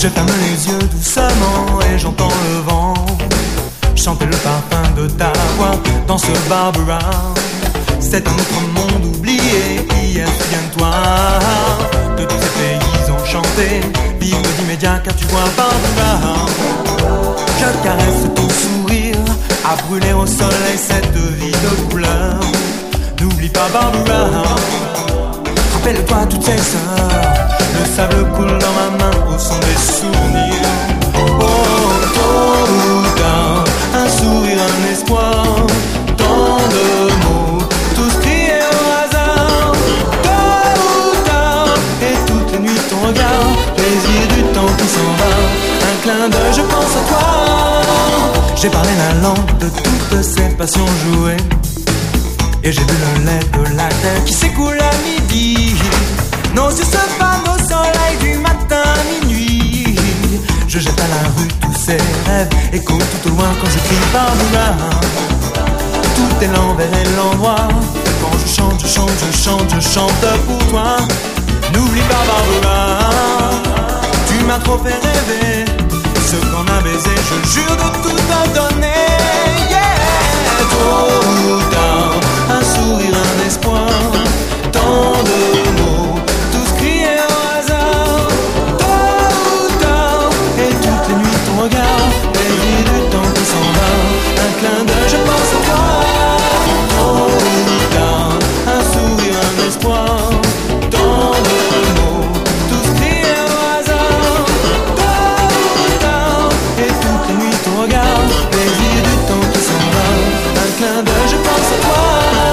Je ferme les yeux doucement et j'entends le vent chanter le parfum de ta voix dans ce Barbara. C'est un autre monde oublié, hier souviens-toi de tous ces pays enchantés. Vive d'immédiat car tu vois Barbara. Je caresse ton sourire, à brûler au soleil cette vie de couleur. N'oublie pas Barbara, rappelle-toi toutes ces sœurs. Le sable coule dans ma main au son des souvenirs. Oh, tôt ou tard, un sourire, un espoir, tant de mots, tous criés au hasard. Tôt ou tard, et toutes les nuits ton regard, plaisir du temps qui s'en va. Un clin d'œil, je pense à toi. J'ai parlé la langue de toutes ces passions jouées, et j'ai vu le lait de la terre qui s'écoule à midi. Nos yeux se fanent au soleil du matin à minuit. Je jette à la rue tous ces rêves, écho tout au loin quand je crie Barbara. Tout est l'envers et l'endroit. Quand je chante, je chante, je chante, je chante pour toi. N'oublie pas Barbara, tu m'as trop fait rêver. Ce qu'on a baisé, je jure de tout te donner. Yeah, tôt ou tard, un sourire, un espoir, tant de mots, tous criés au hasard. Tôt ou tard, et toutes les nuits ton regard, plaisir du temps qui s'en va. Un clin d'œil, je pense à toi. Tôt ou tard, un sourire, un espoir, tant de mots, tous criés au hasard. Tôt ou tard, et toutes les nuits ton regard, plaisir du temps qui s'en va. Un clin d'œil, je pense à toi.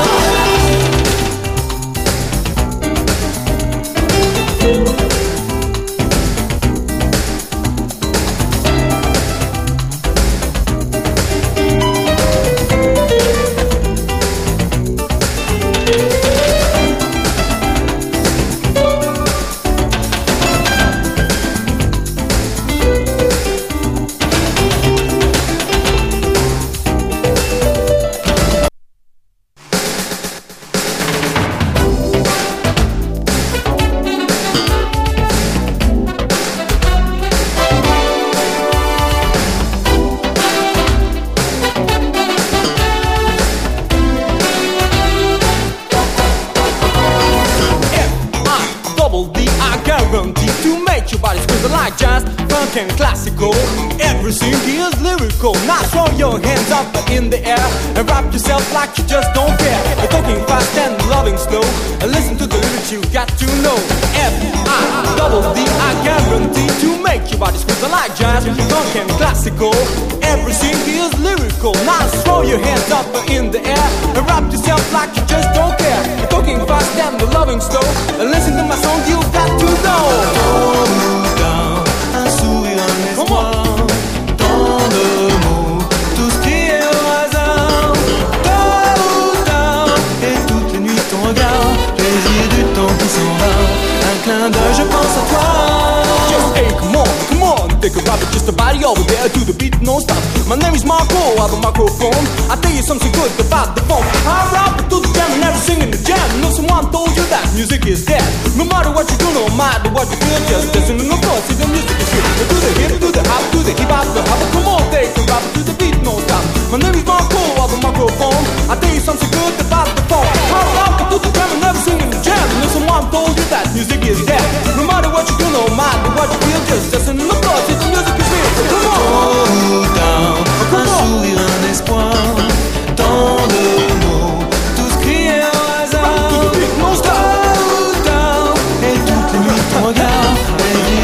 And classical, everything is lyrical. Now throw your hands up in the air and wrap yourself like you just don't care. You're talking fast and loving slow, and listen to the lyrics you got to know. F-I-double-D, I guarantee to make your body squeeze like jazz. Funk and classical, everything is lyrical. Now throw your hands up in the air and wrap yourself like you just don't care. You're talking fast and loving slow, and listen to my song you got to know. Un sourire, un espoir, tant de mots, tous criés au hasard. Tôt ou tard, et toutes les nuits ton regard, plaisir du temps qui s'en va. Un clin d'œil, je pense à toi. Just hey, come on, take a rap with just a body over there to the beat, no stop. My name is Marco, I have a microphone. I tell you something good about the phone. I rap it to the jam and never sing in the jam. No, someone told you that music is dead. No matter what you do, no matter what you feel, just listen to the floor, see the music is here. Do the hip, do the hop, do the hip hop, the hop. Come on, take a rap to the beat, no stop. My name is Marco, I have a microphone. I tell you something good about the phone. I rap it to the jam and never sing in the jam. No, someone told you that music is dead. No matter what you do, no matter what you feel, just listen to the floor, see the music is here. Come on. Tôt ou tard, un sourire, un espoir, tant de mots, tous criés au hasard. Tôt ou tard, et toutes les nuits ton regard, plaisir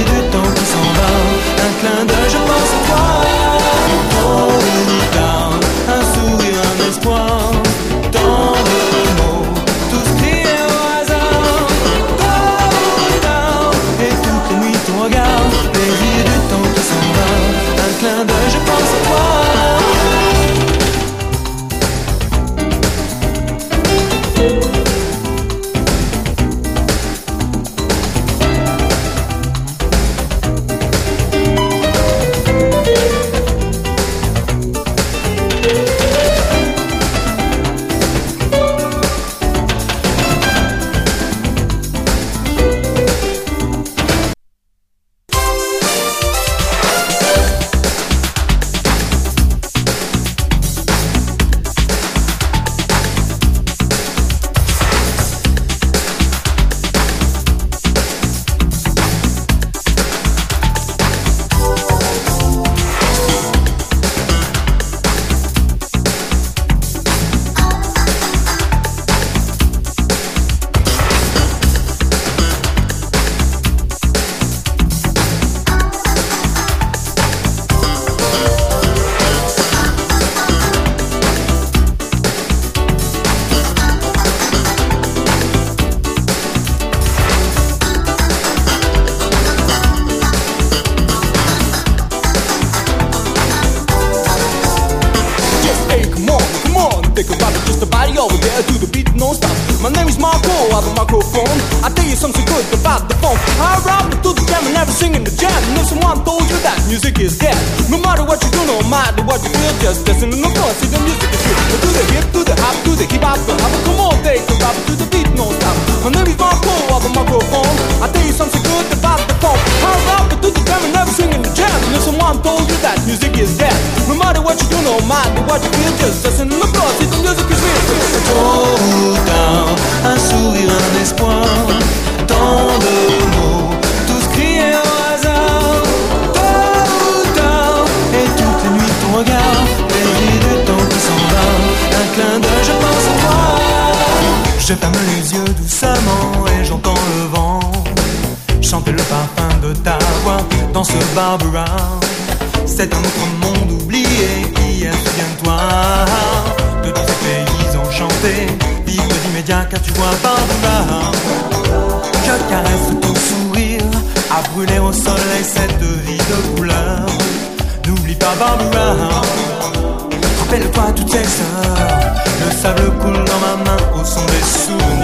My name is Marco, I have a microphone. I tell you something good about the funk. I rap to the jam and never sing in the jam. If someone told you that music is dead, no matter what you do, no matter what you feel, just listen to the voice. See the music is real. To the hip, to the hop, to the hip hop, the hop. Come on, take the rap to the beat, no stop. My name is Marco, I have a microphone. I tell you something good about the funk. I rap to the jam and never sing in the jam. If someone told you that music is dead, no matter what you do, no matter what you feel, just listen to the voice. See the music is real. Tôt ou tard, un sourire, un espoir, tant de mots, tous criés au hasard. Tôt ou tard, et toutes les nuits ton regard, péri du temps qui s'en va, un clin d'œil, je pense à toi. Je ferme les yeux doucement et j'entends le vent chanter le parfum de ta voix dans ce Barbara. C'est un autre monde oublié, hier souviens-toi de tous ces pays enchantés, vivre d'immédiat car tu vois Barbara. Je caresse ton sourire, à brûler au soleil cette vie de couleur. N'oublie pas Barbara, rappelle-toi toutes ces heures, le sable coule dans ma main au son des souvenirs.